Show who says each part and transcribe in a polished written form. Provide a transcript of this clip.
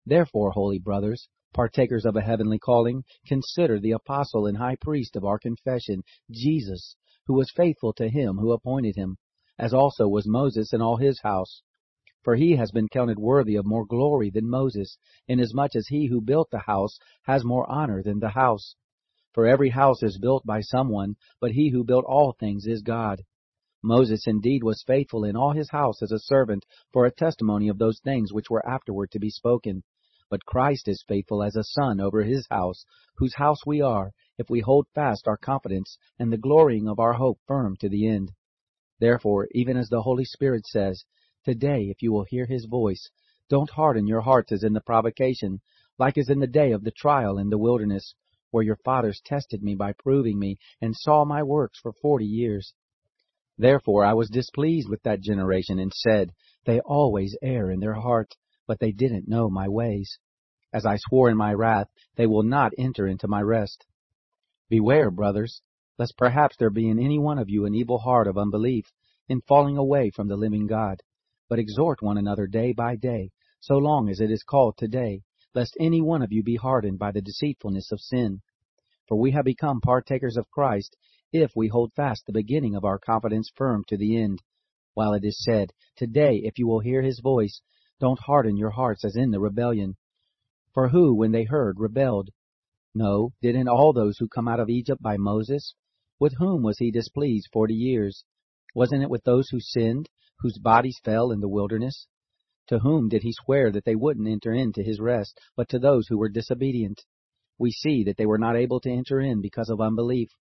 Speaker 1: Therefore, holy brothers, partakers of a heavenly calling, consider the apostle and high priest of our confession, Jesus, who was faithful to him who appointed him, as also was Moses and all his house. For he has been counted worthy of more glory than Moses, inasmuch as he who built the house has more honor than the house. For every house is built by someone, but he who built all things is God. Moses indeed was faithful in all his house as a servant for a testimony of those things which were afterward to be spoken. But Christ is faithful as a son over his house, whose house we are, if we hold fast our confidence and the glorying of our hope firm to the end. Therefore, even as the Holy Spirit says, Today, if you will hear his voice, don't harden your hearts as in the provocation, like as in the day of the trial in the wilderness, where your fathers tested me by proving me, and saw my works for 40 years. Therefore I was displeased with that generation, and said, They always err in their heart, but they didn't know my ways. As I swore in my wrath, they will not enter into my rest. Beware, brothers, lest perhaps there be in any one of you an evil heart of unbelief, in falling away from the living God. But exhort one another day by day, so long as it is called today, lest any one of you be hardened by the deceitfulness of sin. For we have become partakers of Christ, if we hold fast the beginning of our confidence firm to the end. While it is said, Today, if you will hear his voice, don't harden your hearts as in the rebellion. For who, when they heard, rebelled? No, didn't all those who come out of Egypt by Moses? With whom was he displeased 40 years? Wasn't it with those who sinned, whose bodies fell in the wilderness? To whom did he swear that they wouldn't enter into his rest, but to those who were disobedient? We see that they were not able to enter in because of unbelief.